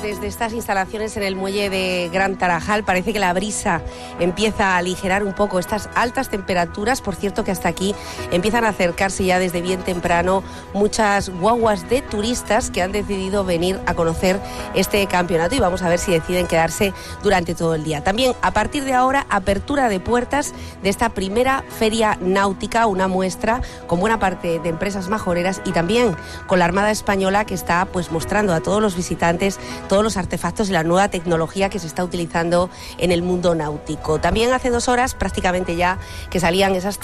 desde estas instalaciones en el muelle de Gran Tarajal. Parece que la brisa empieza a aligerar un poco estas altas temperaturas. Por cierto que hasta aquí empiezan a acercarse ya desde bien temprano muchas guaguas de turistas que han decidido venir a conocer este campeonato y vamos a ver si deciden quedarse durante todo el día. También a partir de ahora, apertura de puertas de esta primera feria náutica, una muestra con buena parte de empresas majoreras y también con la Armada Española, que está pues mostrando a todos los visitantes todos los artefactos y la nueva tecnología que se está utilizando en el mundo náutico. También hace 2 horas prácticamente ya que salían esas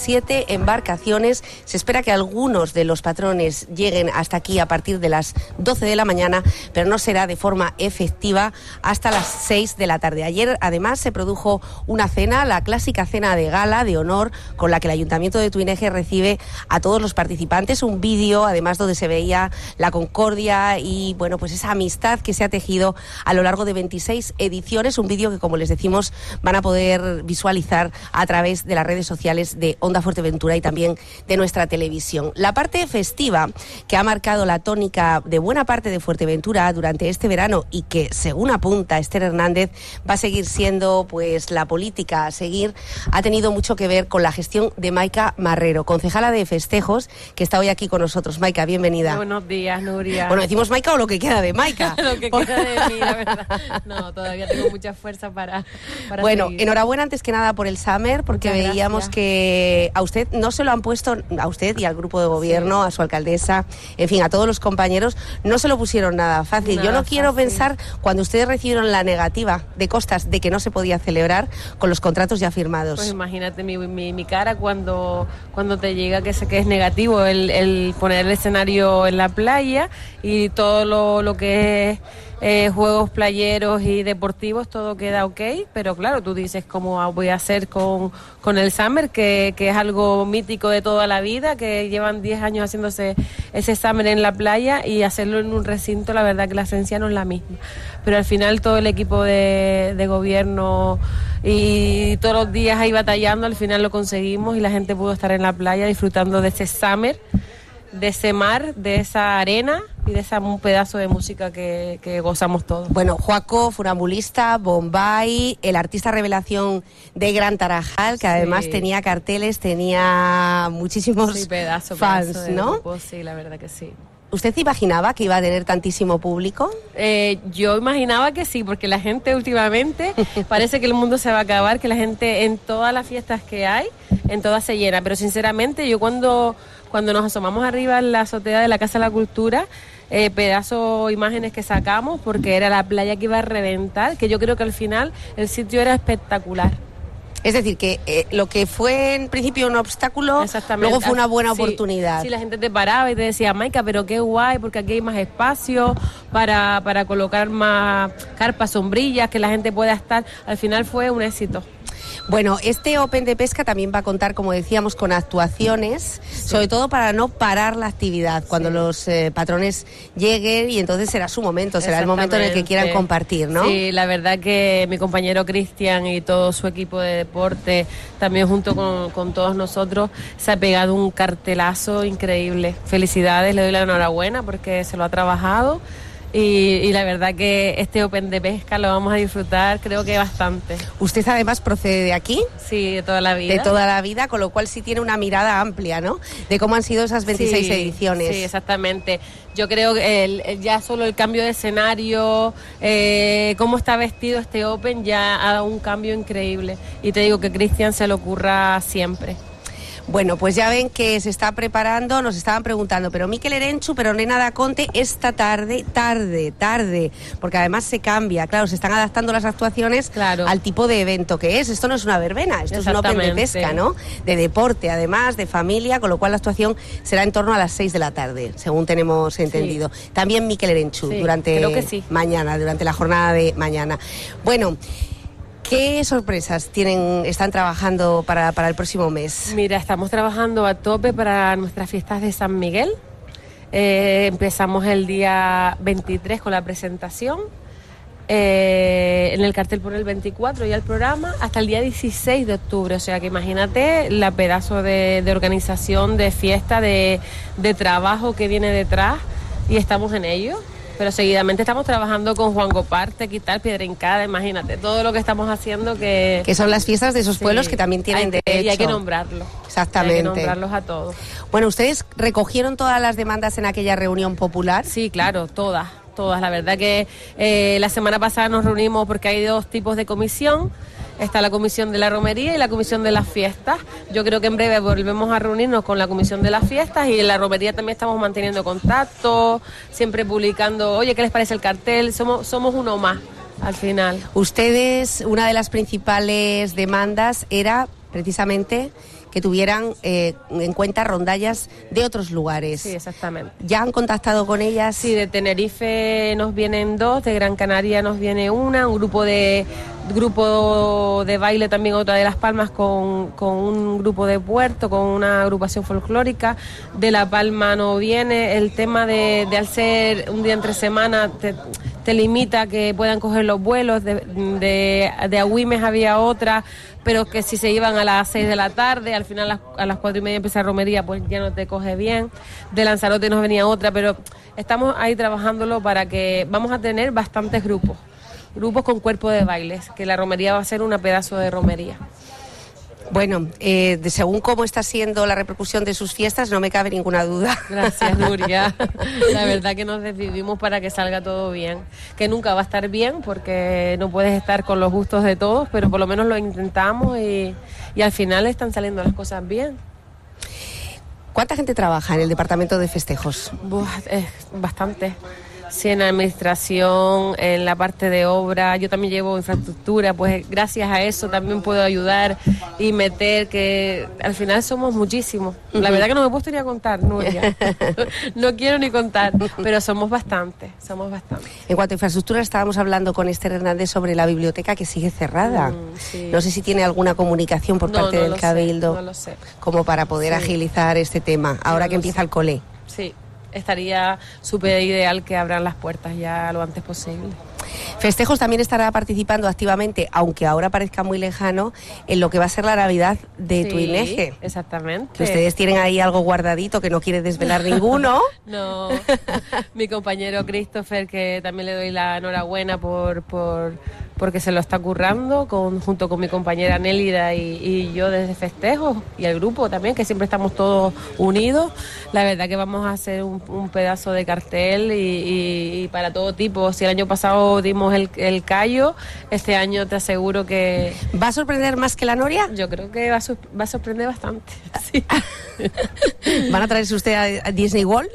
37 embarcaciones. Se espera que algunos de los patrones lleguen hasta aquí a partir de las 12 de la mañana, pero no será de forma efectiva hasta las 6 de la tarde. Ayer además se produjo una cena, la clásica cena de gala de honor con la que el Ayuntamiento de Tuineje recibe a todos los participantes. Un vídeo además donde se veía la concordia y bueno, pues esa amistad que se ha tejido a lo largo de 26 ediciones, un vídeo que, como les decimos, van a poder visualizar a través de las redes sociales de Onda Fuerteventura y también de nuestra televisión. La parte festiva que ha marcado la tónica de buena parte de Fuerteventura durante este verano y que, según apunta Esther Hernández, va a seguir siendo pues la política a seguir, ha tenido mucho que ver con la gestión de Maica Marrero, concejala de festejos, que está hoy aquí con nosotros. Maica, bienvenida. Buenos días, Nuria. Bueno, decimos Maica o lo que queda de Maica. Lo que queda de mí, la verdad. No, todavía tengo mucha fuerza para bueno, seguir. Enhorabuena antes que nada por el Summer, porque muchas veíamos gracias. Que a usted no se lo han puesto, a usted y al grupo de gobierno, sí, a su alcaldesa, en fin, a todos los compañeros, no se lo pusieron nada fácil. Nada Yo no quiero fácil. pensar cuando ustedes recibieron la negativa de Costas de que no se podía celebrar con los contratos ya firmados. Pues imagínate mi cara cuando te llega que es negativo el poner el escenario en la playa y todo lo que es juegos playeros y deportivos, todo queda ok, pero claro, tú dices cómo voy a hacer con el Summer, que es algo mítico de toda la vida, que llevan 10 años haciéndose ese Summer en la playa, y hacerlo en un recinto, la verdad que la esencia no es la misma, pero al final todo el equipo de gobierno y todos los días ahí batallando, al final lo conseguimos y la gente pudo estar en la playa disfrutando de ese Summer, de ese mar, de esa arena y de un pedazo de música que gozamos todos. Bueno, Joaco, funambulista, Bombay, el artista revelación de Gran Tarajal, que además Sí. tenía carteles, tenía muchísimos pedazo fans, de ¿no? grupo, sí, la verdad que sí. ¿Usted imaginaba que iba a tener tantísimo público? Yo imaginaba que sí, porque la gente últimamente parece que el mundo se va a acabar, que la gente en todas las fiestas que hay, en todas se llena, pero sinceramente yo cuando nos asomamos arriba en la azotea de la Casa de la Cultura, imágenes que sacamos, porque era la playa que iba a reventar, que yo creo que al final el sitio era espectacular. Es decir, que lo que fue en principio un obstáculo, luego fue una buena oportunidad. Sí, la gente te paraba y te decía, Maica, pero qué guay, porque aquí hay más espacio para colocar más carpas, sombrillas, que la gente pueda estar. Al final fue un éxito. Bueno, este Open de Pesca también va a contar, como decíamos, con actuaciones, sobre todo para no parar la actividad cuando los patrones lleguen, y entonces será su momento, será el momento en el que quieran compartir, ¿no? Sí, la verdad que mi compañero Cristian y todo su equipo de deporte, también junto con todos nosotros, se ha pegado un cartelazo increíble. Felicidades, le doy la enhorabuena porque se lo ha trabajado. Y la verdad que este Open de Pesca lo vamos a disfrutar, creo que bastante. Usted además procede de aquí. Sí, de toda la vida. De toda la vida, con lo cual sí tiene una mirada amplia, ¿no? De cómo han sido esas 26 ediciones. Sí, exactamente. Yo creo que ya solo el cambio de escenario, cómo está vestido este Open, ya ha dado un cambio increíble. Y te digo que Cristian se le ocurra siempre. Bueno, pues ya ven que se está preparando, nos estaban preguntando, pero Mikel Erenchu, pero Nena Daconte, esta tarde, porque además se cambia, claro, se están adaptando las actuaciones al tipo de evento que es. Esto no es una verbena, esto es un Open de Pesca, ¿no? De deporte, además, de familia, con lo cual la actuación será en torno a las 6 de la tarde, según tenemos entendido. Sí. También Mikel Erenchu, durante mañana, durante la jornada de mañana. Bueno, ¿qué sorpresas están trabajando para el próximo mes? Mira, estamos trabajando a tope para nuestras fiestas de San Miguel. Empezamos el día 23 con la presentación. En el cartel pone el 24 ya el programa, hasta el día 16 de octubre. O sea que imagínate la pedazo de organización, de fiesta, de trabajo que viene detrás, y estamos en ello. Pero seguidamente estamos trabajando con Juan Goparte, quitar Piedra Hincada, imagínate, todo lo que estamos haciendo que son las fiestas de esos pueblos que también tienen derecho. Y hay que nombrarlos. Exactamente. Hay que nombrarlos a todos. Bueno, ¿ustedes recogieron todas las demandas en aquella reunión popular? Sí, claro, todas. La verdad que la semana pasada nos reunimos porque hay 2 tipos de comisión. Está la comisión de la romería y la comisión de las fiestas. Yo creo que en breve volvemos a reunirnos con la comisión de las fiestas, y en la romería también estamos manteniendo contacto, siempre publicando, oye, ¿qué les parece el cartel? Somos uno más al final. Ustedes, una de las principales demandas era precisamente que tuvieran en cuenta rondallas de otros lugares. Sí, exactamente. ¿Ya han contactado con ellas? Sí, de Tenerife nos vienen 2, de Gran Canaria nos viene una, un grupo de baile también, otra de Las Palmas con un grupo de Puerto, con una agrupación folclórica. De La Palma no viene. El tema de al ser un día entre semana te limita a que puedan coger los vuelos. De Agüimes había otra, pero que si se iban a las 6 de la tarde, al final a las 4:30 empieza romería, pues ya no te coge bien. De Lanzarote nos venía otra, pero estamos ahí trabajándolo para que vamos a tener bastantes grupos con cuerpo de bailes, que la romería va a ser una pedazo de romería. Bueno, según cómo está siendo la repercusión de sus fiestas, no me cabe ninguna duda. Gracias, Nuria. La verdad que nos decidimos para que salga todo bien, que nunca va a estar bien porque no puedes estar con los gustos de todos, pero por lo menos lo intentamos y al final están saliendo las cosas bien. ¿Cuánta gente trabaja en el departamento de festejos? Bastante. Sí, en administración, en la parte de obra, yo también llevo infraestructura, pues gracias a eso también puedo ayudar y meter, que al final somos muchísimos. La verdad que no me he puesto ni a contar, Nuria. No quiero ni contar, pero somos bastantes. En cuanto a infraestructura, estábamos hablando con Esther Hernández sobre la biblioteca que sigue cerrada. Sí. No sé si tiene alguna comunicación por parte del Cabildo, no lo sé. como para poder agilizar este tema, ahora que empieza el cole. Sí. Estaría súper ideal que abran las puertas ya lo antes posible. Festejos también estará participando activamente, aunque ahora parezca muy lejano, en lo que va a ser la Navidad de Tuineje. Exactamente. Que ustedes tienen ahí algo guardadito que no quiere desvelar ninguno. No, mi compañero Christopher, que también le doy la enhorabuena porque se lo está currando, junto con mi compañera Nélida y yo desde Festejos, y el grupo también, que siempre estamos todos unidos. La verdad que vamos a hacer un pedazo de cartel y para todo tipo. Si el año pasado dimos el callo, este año te aseguro que... ¿Va a sorprender más que la Noria? Yo creo que va a sorprender bastante. Sí. ¿Van a traerse usted a Disney World?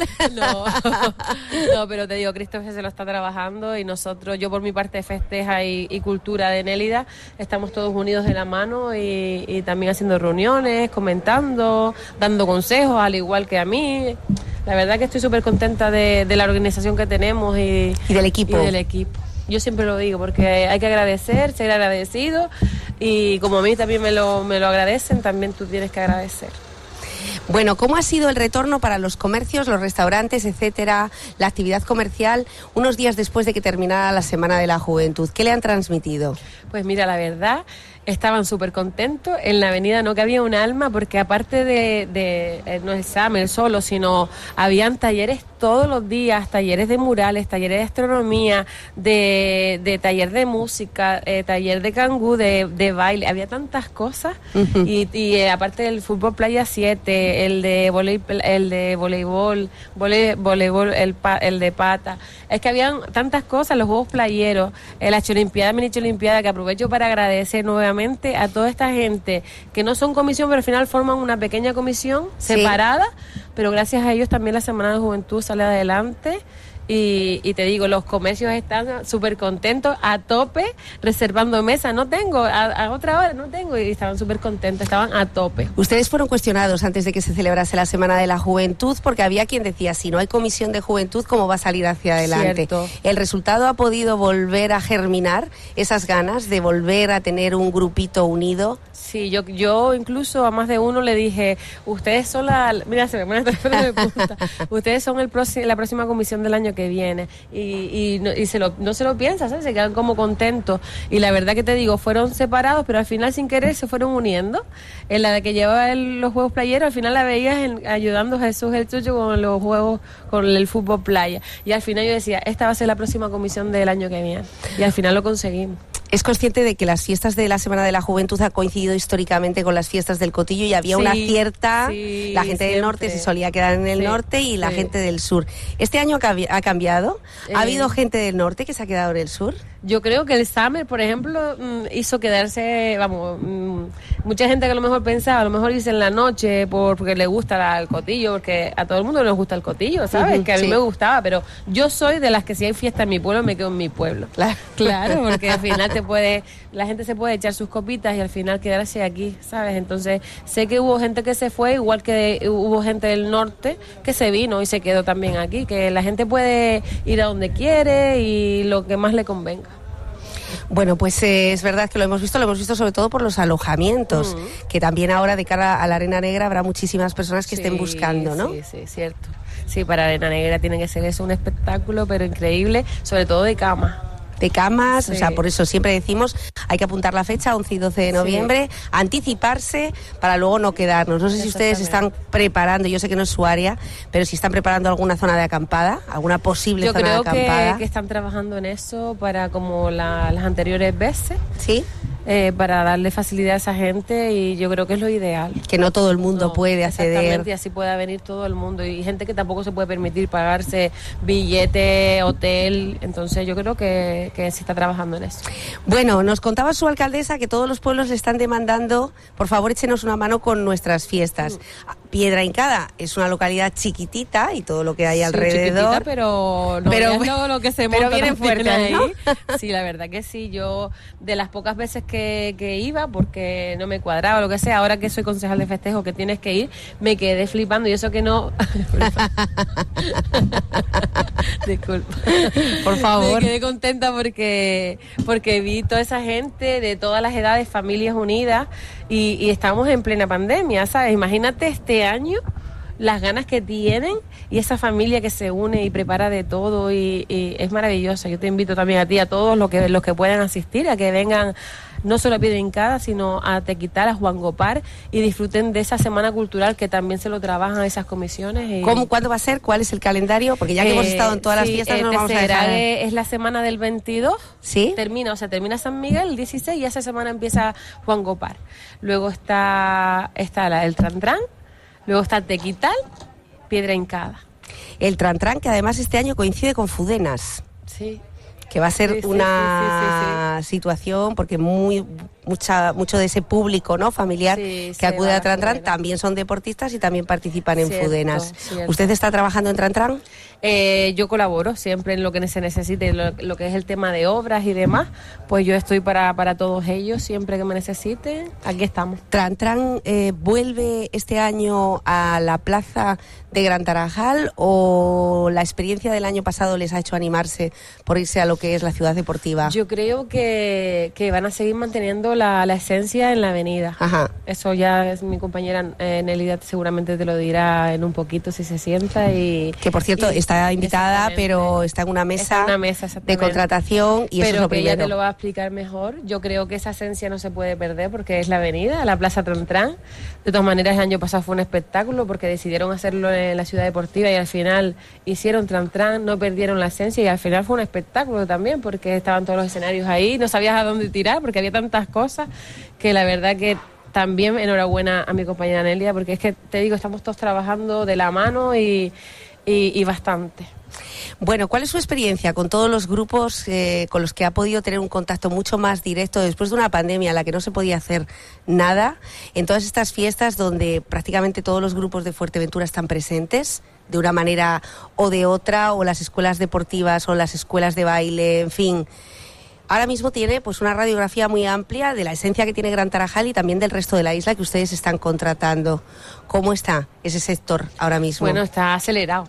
No, pero te digo, Christopher se lo está trabajando y nosotros, yo por mi parte de Festeja y Cultura de Nélida, estamos todos unidos de la mano y también haciendo reuniones, comentando, dando consejos, al igual que a mí. La verdad que estoy súper contenta de la organización que tenemos y del equipo. Yo siempre lo digo, porque hay que agradecer, ser agradecido, y como a mí también me lo agradecen, también tú tienes que agradecer. Bueno, ¿cómo ha sido el retorno para los comercios, los restaurantes, etcétera, la actividad comercial, unos días después de que terminara la Semana de la Juventud? ¿Qué le han transmitido? Pues mira, la verdad, estaban súper contentos. En la avenida no cabía un alma, porque aparte de no es Summer solo, sino habían talleres todos los días, talleres de murales, talleres de astronomía, de taller de música, taller de cangú, de baile. Había tantas cosas. Uh-huh. Y aparte del fútbol playa 7, el de voleibol, el de pata. Es que habían tantas cosas, los juegos playeros, la Cholimpiada, mini Cholimpiada, que aprovecho para agradecer nuevamente a toda esta gente que no son comisión, pero al final forman una pequeña comisión separada, pero gracias a ellos también la Semana de Juventud sale adelante. Y te digo, los comercios están súper contentos, a tope, reservando mesa. No tengo, a otra hora no tengo, y estaban súper contentos, estaban a tope. Ustedes fueron cuestionados antes de que se celebrase la Semana de la Juventud, porque había quien decía, si no hay comisión de juventud, ¿cómo va a salir hacia adelante? Cierto. ¿El resultado ha podido volver a germinar esas ganas de volver a tener un grupito unido? Sí, yo incluso a más de uno le dije, ustedes son mira, se me pone el teléfono de punta. Ustedes son la próxima comisión del año año que viene. Y no se lo piensan, ¿sabes? Se quedan como contentos. Y la verdad que te digo, fueron separados, pero al final sin querer se fueron uniendo. En la de que llevaba los juegos playeros, al final la veías ayudando a Jesús el Chucho con los juegos, con el fútbol playa. Y al final yo decía, esta va a ser la próxima comisión del año que viene. Y al final lo conseguimos. ¿Es consciente de que las fiestas de la Semana de la Juventud ha coincidido históricamente con las fiestas del Cotillo y había una cierta... la gente del norte se solía quedar en el norte y la gente del sur. ¿Este año ha cambiado? ¿Ha habido gente del norte que se ha quedado en el sur? Yo creo que el Summer, por ejemplo, hizo quedarse, mucha gente que a lo mejor pensaba, a lo mejor irse en la noche porque le gusta el Cotillo, porque a todo el mundo les gusta el Cotillo, ¿sabes? Que a mí me gustaba, pero yo soy de las que si hay fiesta en mi pueblo, me quedo en mi pueblo. Claro, porque al final la gente se puede echar sus copitas y al final quedarse aquí, ¿sabes? Entonces, sé que hubo gente que se fue, igual que hubo gente del norte que se vino y se quedó también aquí, que la gente puede ir a donde quiere y lo que más le convenga. Bueno, pues es verdad que lo hemos visto sobre todo por los alojamientos, que también ahora de cara a la Arena Negra habrá muchísimas personas que estén buscando, ¿no? Sí, cierto. Sí, para Arena Negra tiene que ser eso un espectáculo, pero increíble, sobre todo de cama. De camas, o sea, por eso siempre decimos, hay que apuntar la fecha, 11 y 12 de noviembre, anticiparse para luego no quedarnos. No sé si ustedes están preparando, yo sé que no es su área, pero si están preparando alguna zona de acampada, alguna posible zona de acampada. Yo creo que están trabajando en eso para como las anteriores veces. Sí. Para darle facilidad a esa gente y yo creo que es lo ideal. Que no todo el mundo puede acceder. Exactamente, y así pueda venir todo el mundo y gente que tampoco se puede permitir pagarse billete, hotel, entonces yo creo que se está trabajando en eso. Bueno, nos contaba su alcaldesa que todos los pueblos le están demandando, por favor échenos una mano con nuestras fiestas. Piedra Hincada es una localidad chiquitita y todo lo que hay alrededor. Chiquitita, pero no lo que se monta. Pero viene fuerte ahí, ¿no? Sí, la verdad que sí, yo de las pocas veces que iba porque no me cuadraba o lo que sea, ahora que soy concejal de festejo que tienes que ir, me quedé flipando y eso que no disculpa, por favor. Me quedé contenta porque vi toda esa gente de todas las edades, familias unidas y estamos en plena pandemia, ¿sabes? Imagínate este año las ganas que tienen y esa familia que se une y prepara de todo y es maravillosa. Yo te invito también a ti, a todos los que puedan asistir, a que vengan no solo a Piedra Hincada, sino a Tequital, a Juan Gopar y disfruten de esa semana cultural que también se lo trabajan esas comisiones. ¿Cuándo va a ser? ¿Cuál es el calendario? Porque ya que hemos estado en todas las fiestas no vamos a dejar. Es la semana del 22. ¿Sí? Termina San Miguel el 16 y esa semana empieza Juan Gopar. Luego está el Trantrán. Luego está Tequital, Piedra Hincada. El Trantrán, que además este año coincide con Fudenas. Sí. Que va a ser una situación, porque mucho de ese público, ¿no?, familiar que acude a Trantrán también son deportistas y también participan en Fudenas. Cierto. ¿Usted está trabajando en Trantrán? Yo colaboro siempre en lo que se necesite, lo que es el tema de obras y demás, pues yo estoy para todos ellos, siempre que me necesiten, aquí estamos. ¿Trantrán vuelve este año a la plaza de Gran Tarajal o la experiencia del año pasado les ha hecho animarse por irse a lo que es la ciudad deportiva? Yo creo que van a seguir manteniendo la esencia en la avenida. Ajá. Eso ya es mi compañera Nelida seguramente te lo dirá en un poquito si se sienta que por cierto está invitada pero está en una mesa de contratación y eso es lo primero. Pero que ella te lo va a explicar mejor. Yo creo que esa esencia no se puede perder porque es la avenida, la Plaza Trantrán. De todas maneras el año pasado fue un espectáculo porque decidieron hacerlo en la ciudad deportiva y al final hicieron Trantrán, no perdieron la esencia y al final fue un espectáculo también porque estaban todos los escenarios ahí, no sabías a dónde tirar porque había tantas cosas que la verdad que también enhorabuena a mi compañera Nelia porque es que te digo, estamos todos trabajando de la mano y bastante. Bueno, ¿cuál es su experiencia con todos los grupos con los que ha podido tener un contacto mucho más directo después de una pandemia en la que no se podía hacer nada, en todas estas fiestas donde prácticamente todos los grupos de Fuerteventura están presentes de una manera o de otra, o las escuelas deportivas o las escuelas de baile, en fin? Ahora mismo tiene pues una radiografía muy amplia de la esencia que tiene Gran Tarajal y también del resto de la isla que ustedes están contratando. ¿Cómo está ese sector ahora mismo? Bueno, está acelerado,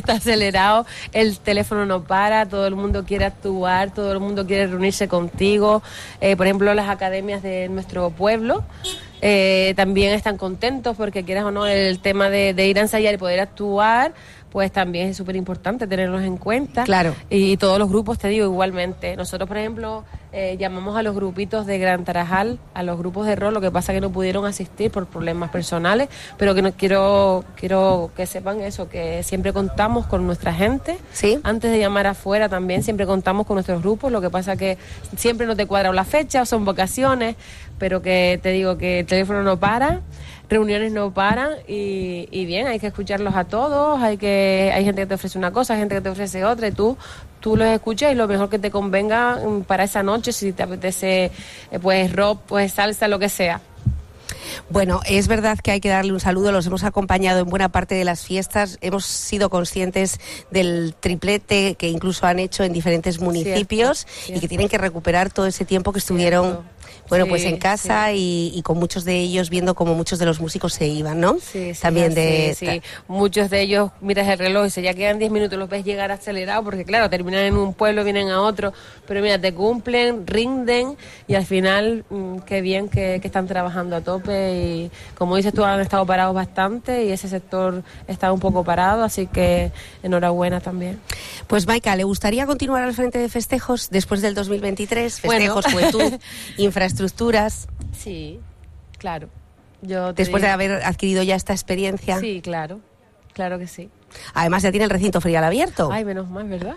el teléfono no para, todo el mundo quiere actuar, todo el mundo quiere reunirse contigo. Por ejemplo, las academias de nuestro pueblo también están contentos porque quieras o no el tema de ir a ensayar y poder actuar, pues también es súper importante tenerlos en cuenta. Claro. Y todos los grupos, te digo, igualmente. Nosotros, por ejemplo, llamamos a los grupitos de Gran Tarajal, a los grupos de rol, lo que pasa que no pudieron asistir por problemas personales, pero que no quiero que sepan eso, que siempre contamos con nuestra gente. ¿Sí? Antes de llamar afuera también siempre contamos con nuestros grupos, lo que pasa que siempre no te cuadra la fecha, o son vacaciones, pero que te digo que el teléfono no para, reuniones no paran y bien, hay que escucharlos a todos, hay gente que te ofrece una cosa, hay gente que te ofrece otra y tú los escuchas y lo mejor que te convenga para esa noche, si te apetece pues rock, pues salsa, lo que sea. Bueno, es verdad que hay que darle un saludo, los hemos acompañado en buena parte de las fiestas, hemos sido conscientes del triplete que incluso han hecho en diferentes municipios, cierto. Y que tienen que recuperar todo ese tiempo que estuvieron... Cierto. Bueno, sí, pues en casa sí. y con muchos de ellos viendo cómo muchos de los músicos se iban, ¿no? Sí, también sí. Muchos de ellos, miras el reloj y dices, ya quedan 10 minutos, los ves llegar acelerados porque claro, terminan en un pueblo, vienen a otro, pero mira, te cumplen, rinden y al final, qué bien que están trabajando a tope y como dices tú, han estado parados bastante y ese sector está un poco parado, así que enhorabuena también. Pues Maika, ¿le gustaría continuar al frente de festejos después del 2023? Festejos, juventud, infraestructuras. Sí, claro. Después de haber adquirido ya esta experiencia. Sí, claro que sí. Además ya tiene el recinto ferial abierto. Ay, menos mal, ¿verdad?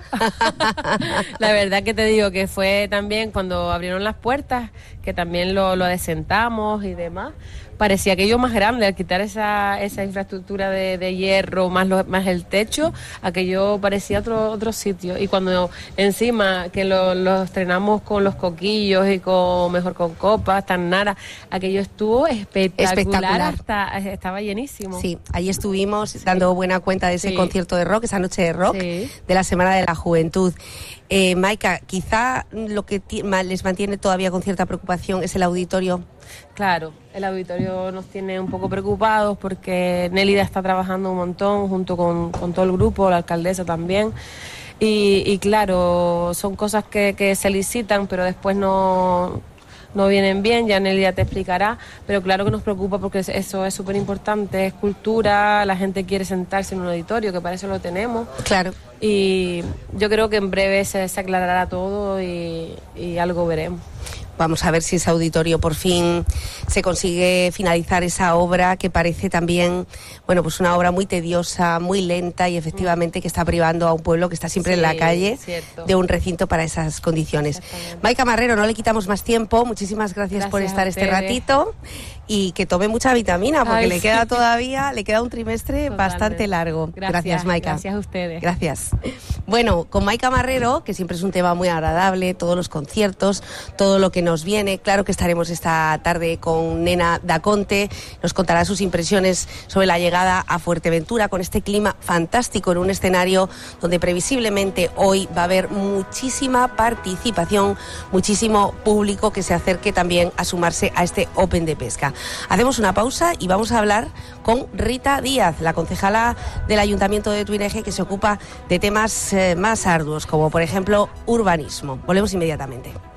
La verdad que te digo que fue también cuando abrieron las puertas, que también lo adesentamos y demás. Parecía aquello más grande, al quitar esa infraestructura de hierro, más el techo, aquello parecía otro sitio. Y cuando encima que lo estrenamos con los coquillos y mejor con copas, tan nara, aquello estuvo espectacular. Estaba llenísimo. Sí, ahí estuvimos dando buena cuenta de ese concierto de rock, esa noche de rock de la Semana de la Juventud. Maika, quizá lo que les mantiene todavía con cierta preocupación es el auditorio. Claro, el auditorio nos tiene un poco preocupados porque Nélida está trabajando un montón junto con todo el grupo, la alcaldesa también. Y claro, son cosas que se licitan, pero después no vienen bien, ya Nélida te explicará, pero claro que nos preocupa porque eso es súper importante, es cultura, la gente quiere sentarse en un auditorio, que para eso lo tenemos. Claro. Y yo creo que en breve se aclarará todo y algo veremos. Vamos a ver si ese auditorio por fin se consigue finalizar esa obra que parece también, bueno, pues una obra muy tediosa, muy lenta y efectivamente que está privando a un pueblo que está siempre en la calle de un recinto para esas condiciones. Maika Marrero, no le quitamos más tiempo, muchísimas gracias por estar este ratito y que tome mucha vitamina porque le queda un trimestre bastante largo. Gracias, Maika. Gracias a ustedes. Gracias. Bueno, con Maika Marrero, que siempre es un tema muy agradable, todos los conciertos, todo lo que nos viene. Claro que estaremos esta tarde con Nena Daconte, nos contará sus impresiones sobre la llegada a Fuerteventura con este clima fantástico en un escenario donde previsiblemente hoy va a haber muchísima participación, muchísimo público que se acerque también a sumarse a este Open de Pesca. Hacemos una pausa y vamos a hablar con Rita Díaz, la concejala del Ayuntamiento de Tuineje que se ocupa de temas más arduos, como por ejemplo urbanismo. Volvemos inmediatamente.